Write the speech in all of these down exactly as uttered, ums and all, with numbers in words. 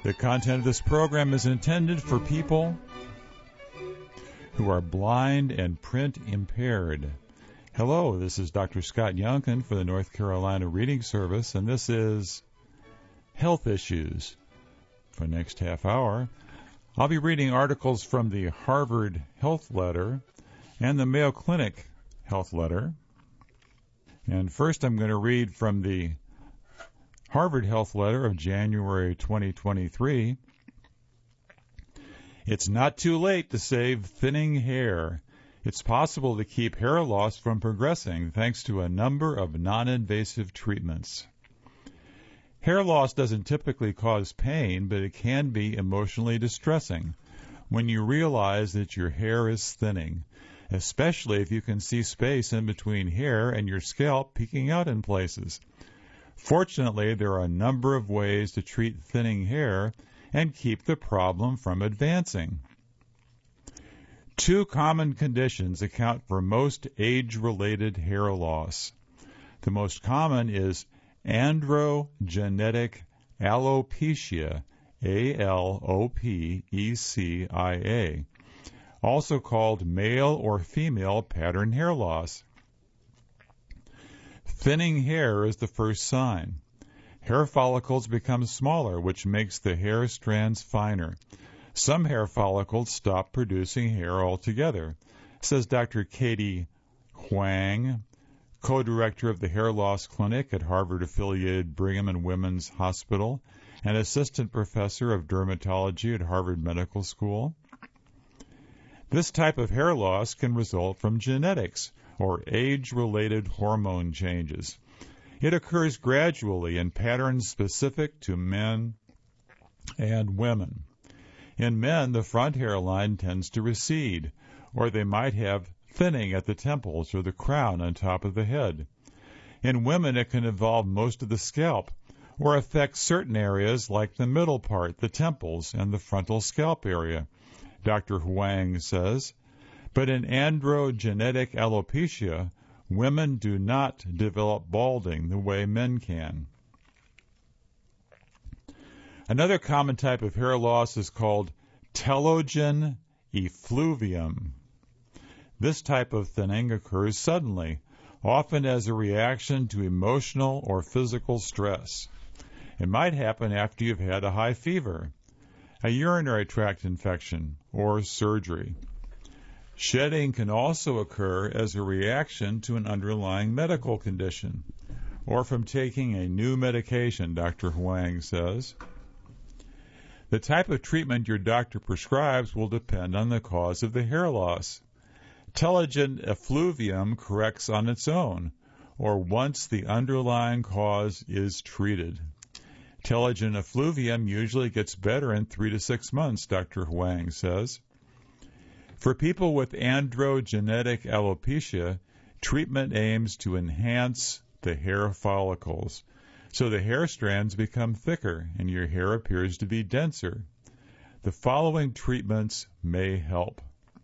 The content of this program is intended for people who are blind and print impaired. Hello, this is Doctor Scott Youngkin for the North Carolina Reading Service, and this is Health Issues. For the next half hour, I'll be reading articles from the Harvard Health Letter and the Mayo Clinic Health Letter. And first I'm going to read from the Harvard Health Letter of January twenty twenty-three. It's not too late to save thinning hair. It's possible to keep hair loss from progressing thanks to a number of non-invasive treatments. Hair loss doesn't typically cause pain, but it can be emotionally distressing when you realize that your hair is thinning, especially if you can see space in between hair and your scalp peeking out in places. Fortunately, there are a number of ways to treat thinning hair and keep the problem from advancing. Two common conditions account for most age-related hair loss. The most common is androgenetic alopecia, A L O P E C I A, also called male or female pattern hair loss. Thinning hair is the first sign. Hair follicles become smaller, which makes the hair strands finer. Some hair follicles stop producing hair altogether, says Doctor Katie Huang, co-director of the Hair Loss Clinic at Harvard-affiliated Brigham and Women's Hospital and assistant professor of dermatology at Harvard Medical School. This type of hair loss can result from genetics or age-related hormone changes. It occurs gradually in patterns specific to men and women. In men, the front hairline tends to recede, or they might have thinning at the temples or the crown on top of the head. In women, it can involve most of the scalp, or affect certain areas like the middle part, the temples, and the frontal scalp area, Doctor Huang says. But in androgenetic alopecia, women do not develop balding the way men can. Another common type of hair loss is called telogen effluvium. This type of thinning occurs suddenly, often as a reaction to emotional or physical stress. It might happen after you've had a high fever, a urinary tract infection, or surgery. Shedding can also occur as a reaction to an underlying medical condition, or from taking a new medication, Doctor Huang says. The type of treatment your doctor prescribes will depend on the cause of the hair loss. Telogen effluvium corrects on its own, or once the underlying cause is treated. Telogen effluvium usually gets better in three to six months, Doctor Huang says. For people with androgenetic alopecia, treatment aims to enhance the hair follicles, so the hair strands become thicker and your hair appears to be denser. The following treatments may help.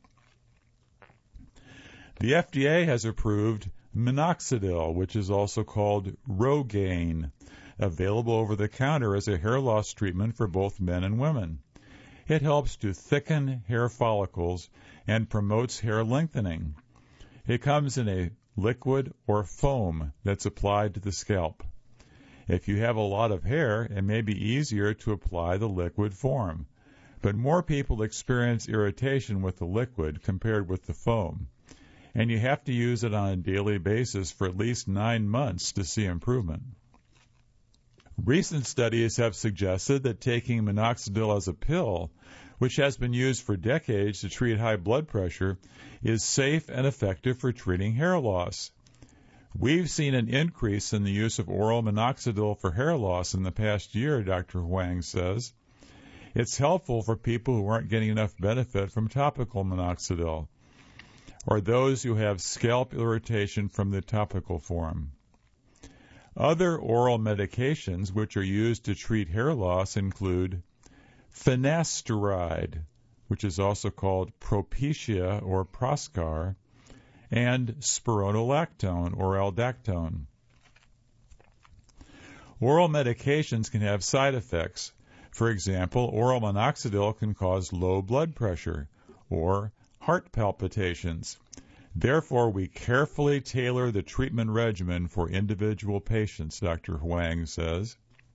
The F D A has approved minoxidil, which is also called Rogaine, available over the counter as a hair loss treatment for both men and women. It helps to thicken hair follicles and promotes hair lengthening. It comes in a liquid or foam that's applied to the scalp. If you have a lot of hair, it may be easier to apply the liquid form, but more people experience irritation with the liquid compared with the foam, and you have to use it on a daily basis for at least nine months to see improvement. Recent studies have suggested that taking minoxidil as a pill, which has been used for decades to treat high blood pressure, is safe and effective for treating hair loss. We've seen an increase in the use of oral minoxidil for hair loss in the past year, Doctor Huang says. It's helpful for people who aren't getting enough benefit from topical minoxidil, or those who have scalp irritation from the topical form. Other oral medications which are used to treat hair loss include finasteride, which is also called Propecia or Proscar, and spironolactone or aldactone. Oral medications can have side effects. For example, oral minoxidil can cause low blood pressure or heart palpitations. Therefore, we carefully tailor the treatment regimen for individual patients, Doctor Huang says.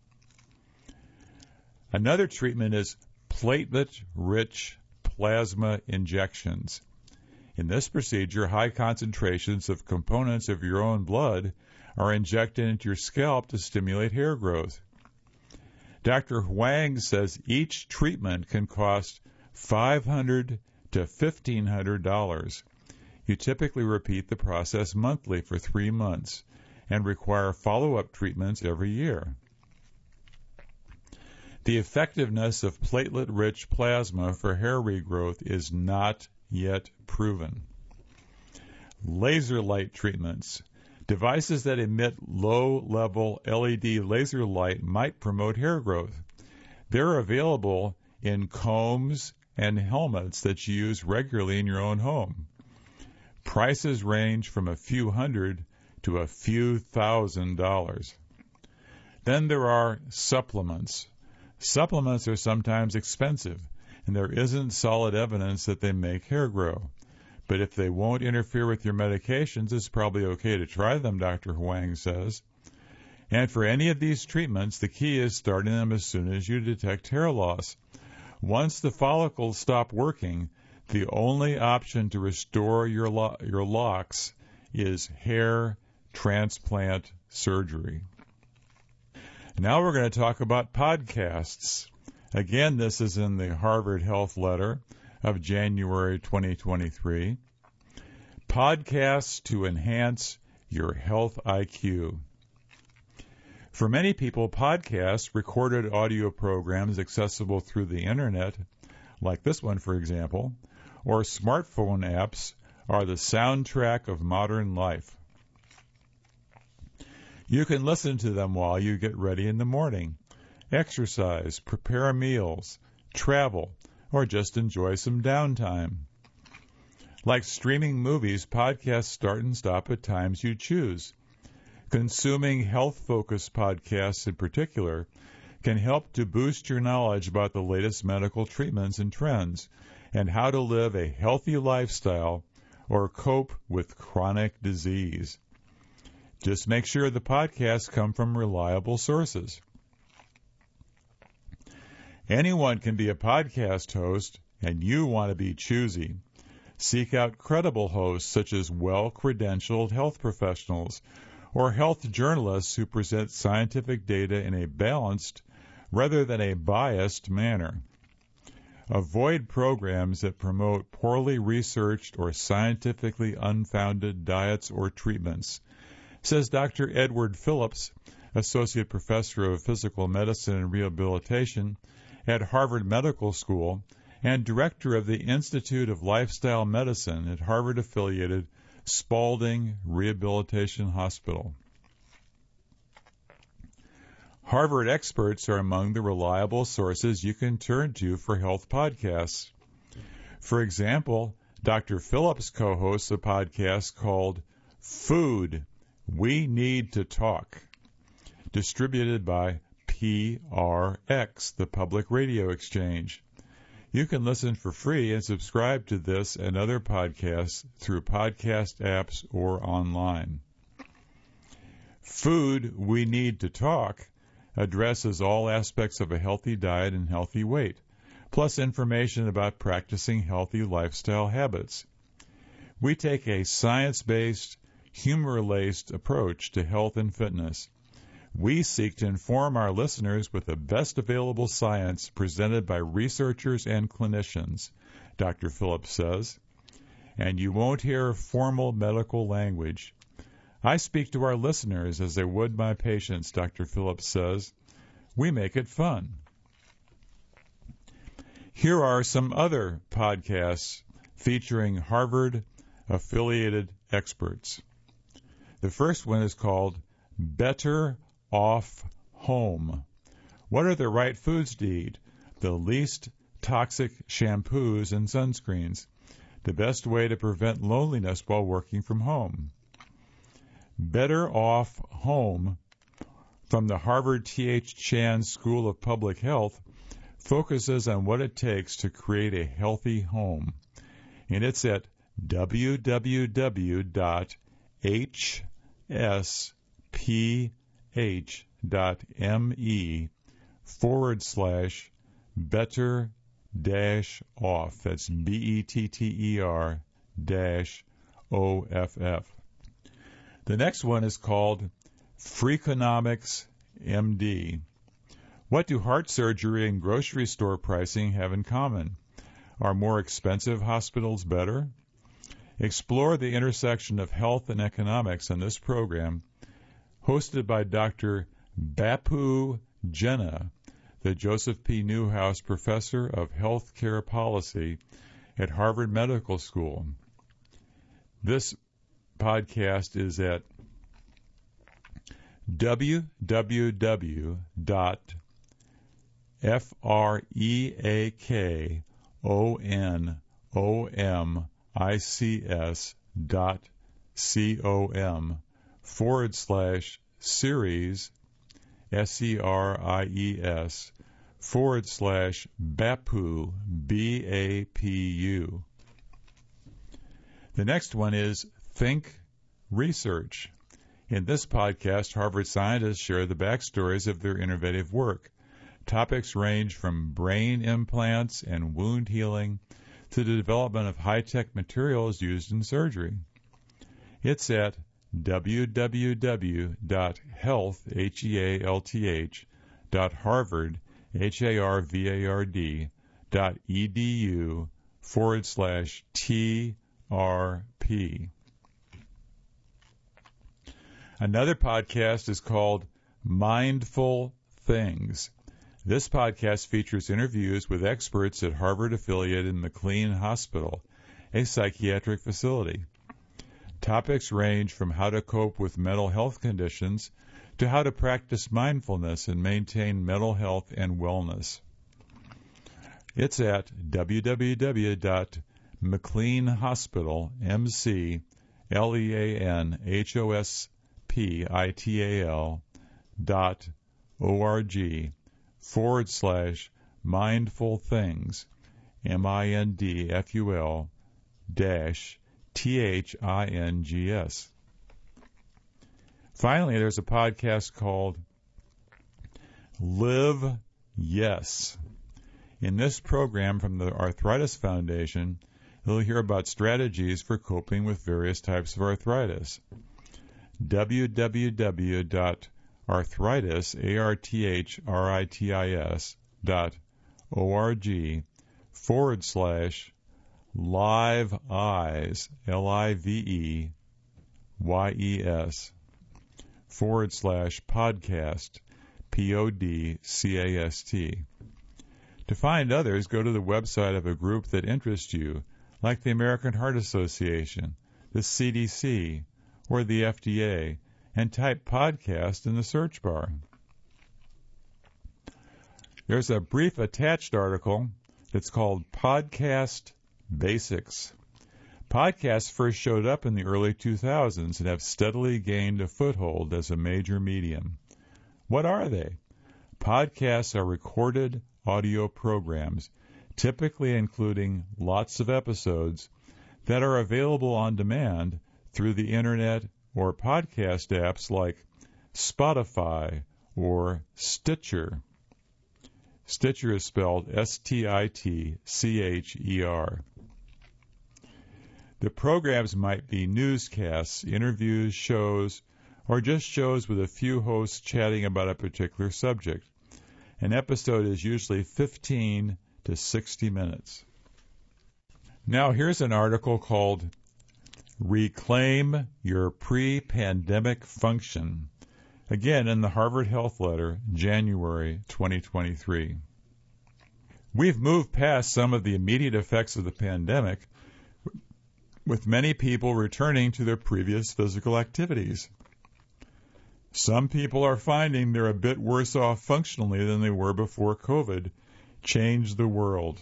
Another treatment is platelet-rich plasma injections. In this procedure, high concentrations of components of your own blood are injected into your scalp to stimulate hair growth. Doctor Huang says each treatment can cost five hundred dollars to fifteen hundred dollars. You typically repeat the process monthly for three months and require follow-up treatments every year. The effectiveness of platelet-rich plasma for hair regrowth is not yet proven. Laser light treatments. Devices that emit low-level L E D laser light might promote hair growth. They're available in combs and helmets that you use regularly in your own home. Prices range from a few hundred to a few thousand dollars. Then there are supplements. Supplements are sometimes expensive, and there isn't solid evidence that they make hair grow. But if they won't interfere with your medications, it's probably okay to try them, Doctor Huang says. And for any of these treatments, the key is starting them as soon as you detect hair loss. Once the follicles stop working, the only option to restore your lo- your locks is hair transplant surgery. Now we're going to talk about podcasts. Again, this is in the Harvard Health Letter of January twenty twenty-three. Podcasts to enhance your health I Q. For many people, podcasts, recorded audio programs accessible through the internet, like this one, for example, or smartphone apps, are the soundtrack of modern life. You can listen to them while you get ready in the morning, exercise, prepare meals, travel, or just enjoy some downtime. Like streaming movies, podcasts start and stop at times you choose. Consuming health-focused podcasts in particular can help to boost your knowledge about the latest medical treatments and trends and how to live a healthy lifestyle or cope with chronic disease. Just make sure the podcasts come from reliable sources. Anyone can be a podcast host, and you want to be choosy. Seek out credible hosts such as well-credentialed health professionals or health journalists who present scientific data in a balanced rather than a biased manner. Avoid programs that promote poorly researched or scientifically unfounded diets or treatments, says Doctor Edward Phillips, Associate Professor of Physical Medicine and Rehabilitation at Harvard Medical School and Director of the Institute of Lifestyle Medicine at Harvard-affiliated Spaulding Rehabilitation Hospital. Harvard experts are among the reliable sources you can turn to for health podcasts. For example, Doctor Phillips co-hosts a podcast called Food, We Need to Talk, distributed by P R X, the Public Radio Exchange. You can listen for free and subscribe to this and other podcasts through podcast apps or online. Food, We Need to Talk addresses all aspects of a healthy diet and healthy weight, plus information about practicing healthy lifestyle habits. We take a science-based, humor-laced approach to health and fitness. We seek to inform our listeners with the best available science presented by researchers and clinicians, Doctor Phillips says. And you won't hear formal medical language. I speak to our listeners as I would my patients, Doctor Phillips says. We make it fun. Here are some other podcasts featuring Harvard-affiliated experts. The first one is called Better Off Home. What are the right foods to eat? The least toxic shampoos and sunscreens. The best way to prevent loneliness while working from home. Better Off Home from the Harvard T H Chan School of Public Health focuses on what it takes to create a healthy home. And it's at www.hsph.me forward slash better dash off. That's B E T T E R dash O F F. The next one is called Freakonomics M D. What do heart surgery and grocery store pricing have in common? Are more expensive hospitals better? Explore the intersection of health and economics on this program, hosted by Doctor Bapu Jena, the Joseph P. Newhouse Professor of Healthcare Policy at Harvard Medical School. This podcast is at www.freakonomics.com forward slash series, S E R I E S, forward slash BAPU, B A P U. The next one is Think Research. In this podcast, Harvard scientists share the backstories of their innovative work. Topics range from brain implants and wound healing to the development of high-tech materials used in surgery. It's at www.health, H E A L T H, dot Harvard, H A R V A R D, dot edu forward slash T R P. Another podcast is called Mindful Things. This podcast features interviews with experts at Harvard-affiliated McLean Hospital, a psychiatric facility. Topics range from how to cope with mental health conditions to how to practice mindfulness and maintain mental health and wellness. It's at www.mcleanhospital, M C L E A N H O S P I T A L dot O-R-G forward slash mindful things, M I N D F U L dash T H I N G S. Finally, there's a podcast called Live Yes. In this program from the Arthritis Foundation, you'll hear about strategies for coping with various types of arthritis. www.arthritis, A R T H R I T I S, dot O-R-G forward slash Live Eyes, L I V E Y E S, forward slash podcast, P O D C A S T. To find others, go to the website of a group that interests you, like the American Heart Association, the C D C, or the F D A, and type podcast in the search bar. There's a brief attached article that's called Podcast Basics. Podcasts first showed up in the early two thousands and have steadily gained a foothold as a major medium. What are they? Podcasts are recorded audio programs, typically including lots of episodes, that are available on demand through the internet or podcast apps like Spotify or Stitcher. Stitcher is spelled S T I T C H E R. The programs might be newscasts, interviews, shows, or just shows with a few hosts chatting about a particular subject. An episode is usually fifteen to sixty minutes. Now here's an article called Reclaim Your Pre-Pandemic Function, again in the Harvard Health Letter, January twenty twenty-three. We've moved past some of the immediate effects of the pandemic, with many people returning to their previous physical activities. Some people are finding they're a bit worse off functionally than they were before COVID changed the world.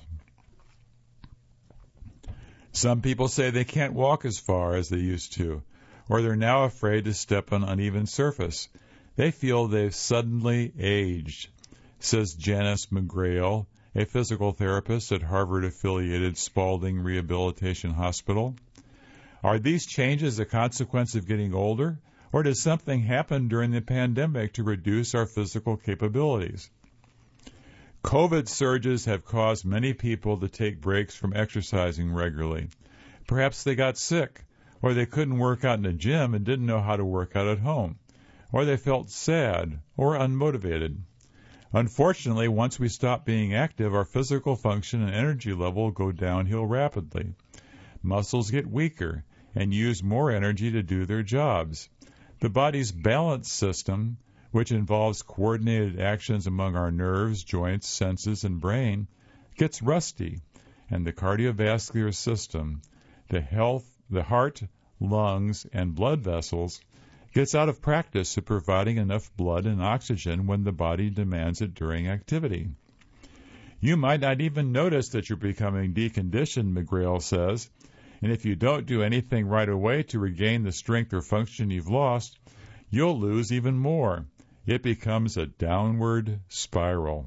Some people say they can't walk as far as they used to, or they're now afraid to step on uneven surface. They feel they've suddenly aged, says Janice McGrail, a physical therapist at Harvard-affiliated Spaulding Rehabilitation Hospital. Are these changes a consequence of getting older, or does something happen during the pandemic to reduce our physical capabilities? COVID surges have caused many people to take breaks from exercising regularly. Perhaps they got sick, or they couldn't work out in a gym and didn't know how to work out at home, or they felt sad or unmotivated. Unfortunately, once we stop being active, our physical function and energy level go downhill rapidly. Muscles get weaker and use more energy to do their jobs. The body's balance system, which involves coordinated actions among our nerves, joints, senses, and brain, gets rusty, and the cardiovascular system, the health, the heart, lungs, and blood vessels, gets out of practice at providing enough blood and oxygen when the body demands it during activity. You might not even notice that you're becoming deconditioned, McGrail says, and if you don't do anything right away to regain the strength or function you've lost, you'll lose even more. It becomes a downward spiral.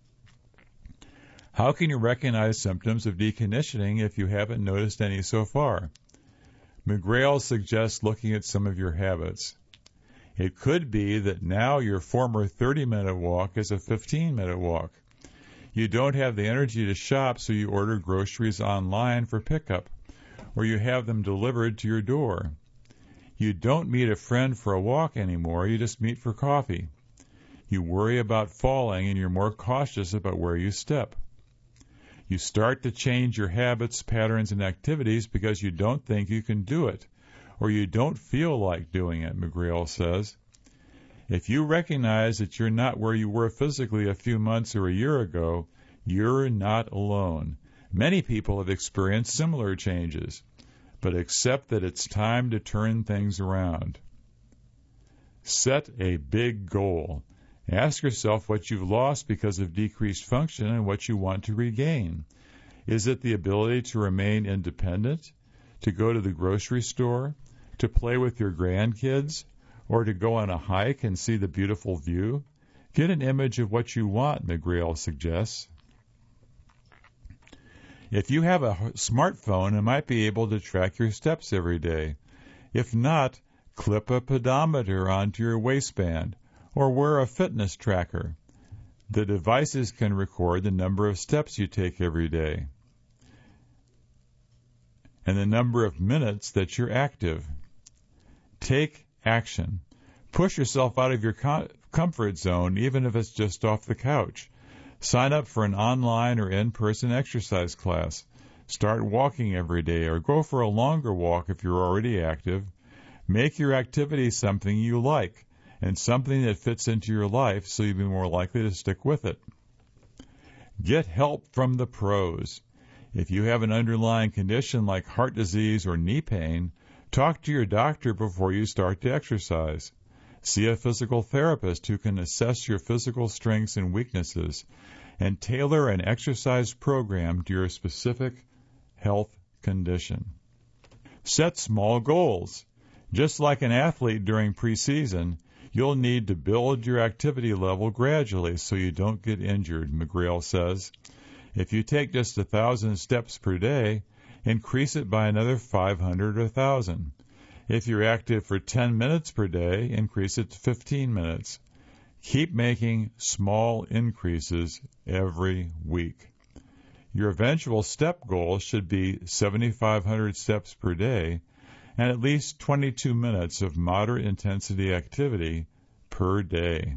How can you recognize symptoms of deconditioning if you haven't noticed any so far? McGrail suggests looking at some of your habits. It could be that now your former thirty-minute walk is a fifteen-minute walk. You don't have the energy to shop, so you order groceries online for pickup, or you have them delivered to your door. You don't meet a friend for a walk anymore, you just meet for coffee. You worry about falling, and you're more cautious about where you step. You start to change your habits, patterns, and activities because you don't think you can do it, or you don't feel like doing it, McGrail says. If you recognize that you're not where you were physically a few months or a year ago, you're not alone. Many people have experienced similar changes, but accept that it's time to turn things around. Set a big goal. Ask yourself what you've lost because of decreased function and what you want to regain. Is it the ability to remain independent, to go to the grocery store, to play with your grandkids, or to go on a hike and see the beautiful view? Get an image of what you want, McGrail suggests. If you have a smartphone, it might be able to track your steps every day. If not, clip a pedometer onto your waistband or wear a fitness tracker. The devices can record the number of steps you take every day and the number of minutes that you're active. Take action. Push yourself out of your com- comfort zone, even if it's just off the couch. Sign up for an online or in-person exercise class. Start walking every day or go for a longer walk if you're already active. Make your activity something you like and something that fits into your life so you'll be more likely to stick with it. Get help from the pros. If you have an underlying condition like heart disease or knee pain, talk to your doctor before you start to exercise. See a physical therapist who can assess your physical strengths and weaknesses and tailor an exercise program to your specific health condition. Set small goals. Just like an athlete during preseason, you'll need to build your activity level gradually so you don't get injured, McGrail says. If you take just a thousand steps per day, increase it by another five hundred or one thousand. If you're active for ten minutes per day, increase it to fifteen minutes. Keep making small increases every week. Your eventual step goal should be seventy-five hundred steps per day and at least twenty-two minutes of moderate intensity activity per day.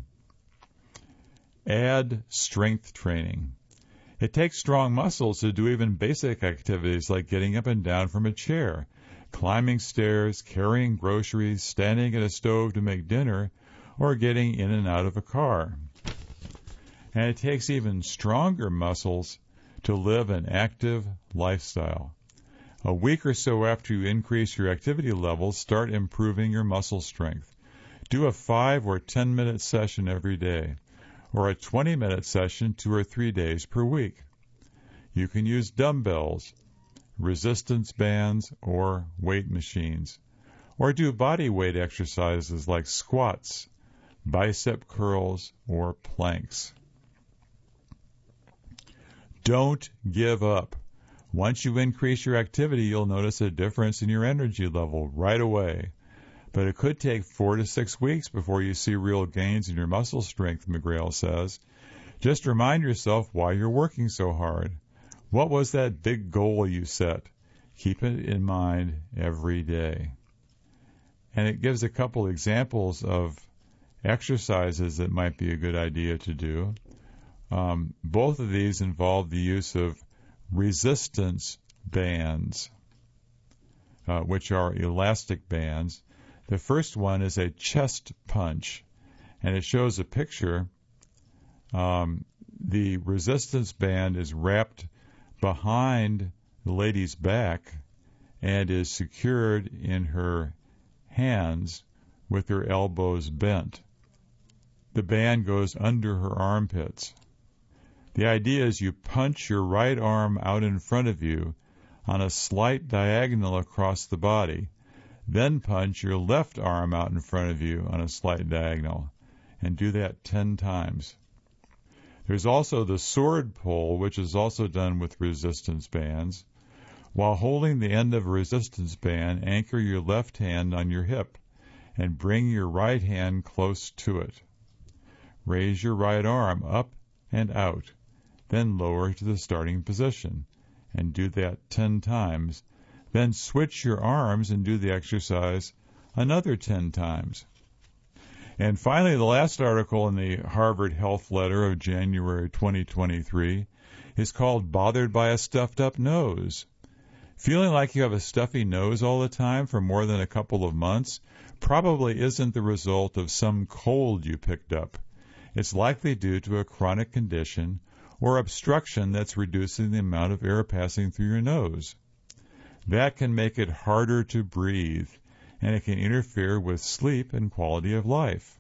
Add strength training. It takes strong muscles to do even basic activities like getting up and down from a chair, climbing stairs, carrying groceries, standing at a stove to make dinner, or getting in and out of a car. And it takes even stronger muscles to live an active lifestyle. A week or so after you increase your activity levels, start improving your muscle strength. Do a five or ten minute session every day, or a twenty minute session two or three days per week. You can use dumbbells, resistance bands, or weight machines, or do body weight exercises like squats, bicep curls, or planks. Don't give up. Once you increase your activity, you'll notice a difference in your energy level right away. But it could take four to six weeks before you see real gains in your muscle strength, McGrail says. Just remind yourself why you're working so hard. What was that big goal you set? Keep it in mind every day. And it gives a couple examples of exercises that might be a good idea to do. Um, both of these involve the use of resistance bands, uh, which are elastic bands. The first one is a chest punch, and it shows a picture. Um, the resistance band is wrapped behind the lady's back and is secured in her hands with her elbows bent. The band goes under her armpits. The idea is you punch your right arm out in front of you on a slight diagonal across the body, then punch your left arm out in front of you on a slight diagonal, and do that ten times. There's also the sword pull, which is also done with resistance bands. While holding the end of a resistance band, anchor your left hand on your hip and bring your right hand close to it. Raise your right arm up and out, then lower to the starting position, and do that ten times. Then switch your arms and do the exercise another ten times. And finally, the last article in the Harvard Health Letter of January twenty twenty-three is called Bothered by a Stuffed Up Nose. Feeling like you have a stuffy nose all the time for more than a couple of months probably isn't the result of some cold you picked up. It's likely due to a chronic condition or obstruction that's reducing the amount of air passing through your nose. That can make it harder to breathe, and it can interfere with sleep and quality of life.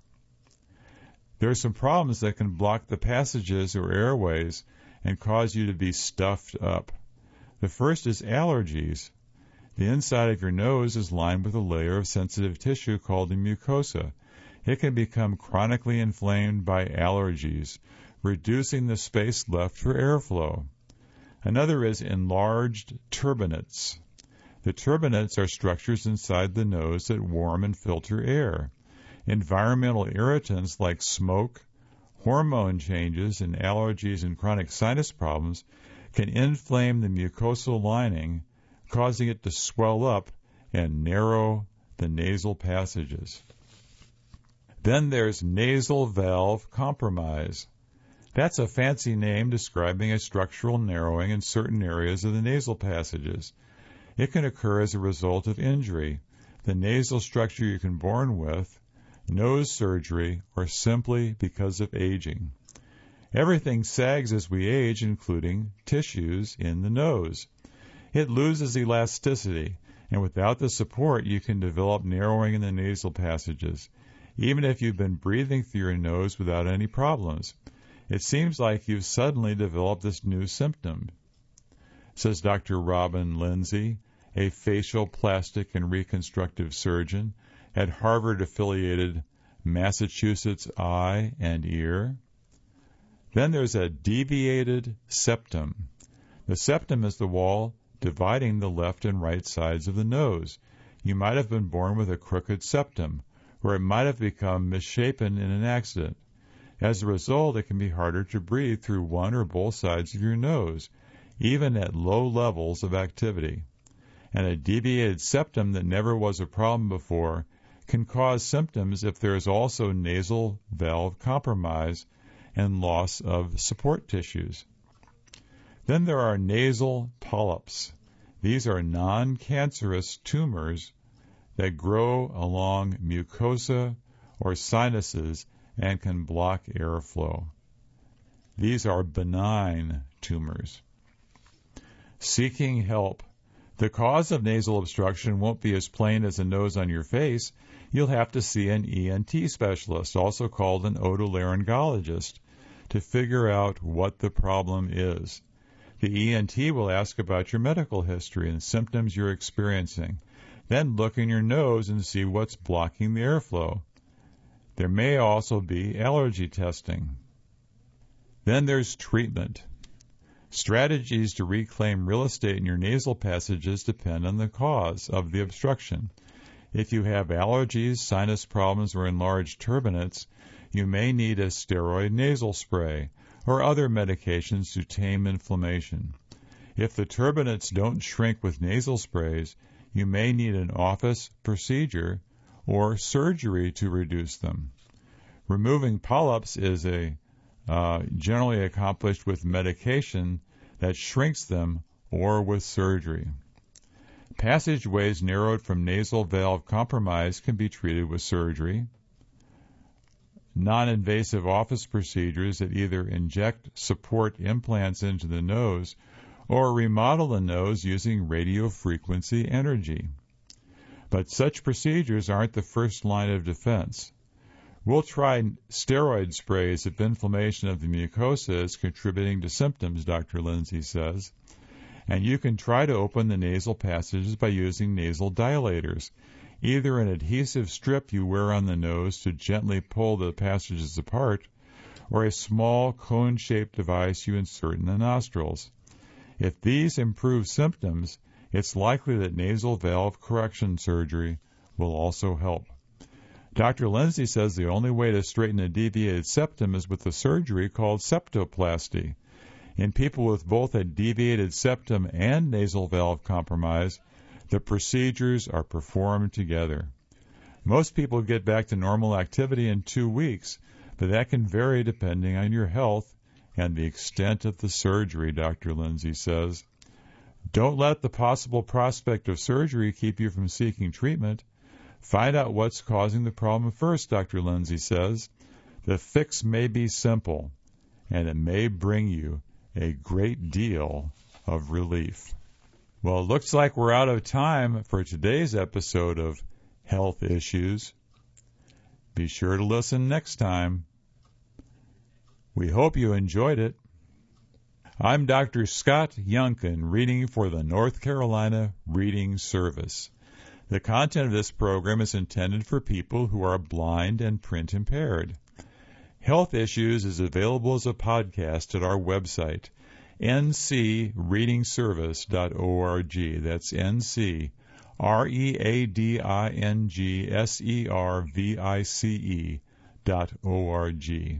There are some problems that can block the passages or airways and cause you to be stuffed up. The first is allergies. The inside of your nose is lined with a layer of sensitive tissue called the mucosa. It can become chronically inflamed by allergies, reducing the space left for airflow. Another is enlarged turbinates. The turbinates are structures inside the nose that warm and filter air. Environmental irritants like smoke, hormone changes, and allergies and chronic sinus problems can inflame the mucosal lining, causing it to swell up and narrow the nasal passages. Then there's nasal valve compromise. That's a fancy name describing a structural narrowing in certain areas of the nasal passages. It can occur as a result of injury, the nasal structure you can born with, nose surgery, or simply because of aging. Everything sags as we age, including tissues in the nose. It loses elasticity, and without the support, you can develop narrowing in the nasal passages, even if you've been breathing through your nose without any problems. It seems like you've suddenly developed this new symptom, says Doctor Robin Lindsay, a facial, plastic, and reconstructive surgeon at Harvard-affiliated Massachusetts Eye and Ear. Then there's a deviated septum. The septum is the wall dividing the left and right sides of the nose. You might have been born with a crooked septum, or it might have become misshapen in an accident. As a result, it can be harder to breathe through one or both sides of your nose, even at low levels of activity. And a deviated septum that never was a problem before can cause symptoms if there is also nasal valve compromise and loss of support tissues. Then there are nasal polyps. These are non-cancerous tumors that grow along mucosa or sinuses and can block airflow. These are benign tumors. Seeking help. The cause of nasal obstruction won't be as plain as a nose on your face. You'll have to see an E N T specialist, also called an otolaryngologist, to figure out what the problem is. The E N T will ask about your medical history and symptoms you're experiencing. Then look in your nose and see what's blocking the airflow. There may also be allergy testing. Then there's treatment. Strategies to reclaim real estate in your nasal passages depend on the cause of the obstruction. If you have allergies, sinus problems, or enlarged turbinates, you may need a steroid nasal spray or other medications to tame inflammation. If the turbinates don't shrink with nasal sprays, you may need an office procedure or surgery to reduce them. Removing polyps is a uh, generally accomplished with medication that shrinks them or with surgery. Passageways narrowed from nasal valve compromise can be treated with surgery. Non-invasive office procedures that either inject support implants into the nose or remodel the nose using radiofrequency energy. But such procedures aren't the first line of defense. We'll try steroid sprays if inflammation of the mucosa is contributing to symptoms, Doctor Lindsay says. And you can try to open the nasal passages by using nasal dilators, either an adhesive strip you wear on the nose to gently pull the passages apart, or a small cone-shaped device you insert in the nostrils. If these improve symptoms, it's likely that nasal valve correction surgery will also help. Doctor Lindsay says the only way to straighten a deviated septum is with a surgery called septoplasty. In people with both a deviated septum and nasal valve compromise, the procedures are performed together. Most people get back to normal activity in two weeks, but that can vary depending on your health and the extent of the surgery, Doctor Lindsay says. Don't let the possible prospect of surgery keep you from seeking treatment. Find out what's causing the problem first, Doctor Lindsay says. The fix may be simple, and it may bring you a great deal of relief. Well, it looks like we're out of time for today's episode of Health Issues. Be sure to listen next time. We hope you enjoyed it. I'm Doctor Scott Youngkin, reading for the North Carolina Reading Service. The content of this program is intended for people who are blind and print impaired. Health Issues is available as a podcast at our website, n c reading service dot org. That's N C R E A D I N G S E R V I C E dot O R G.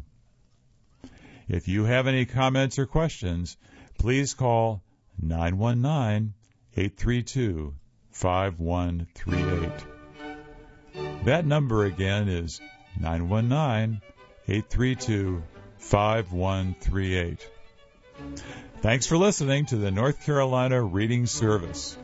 If you have any comments or questions, please call nine one nine, eight three two, five one three eight. That number again is nine one nine, eight three two, five one three eight. Thanks for listening to the North Carolina Reading Service.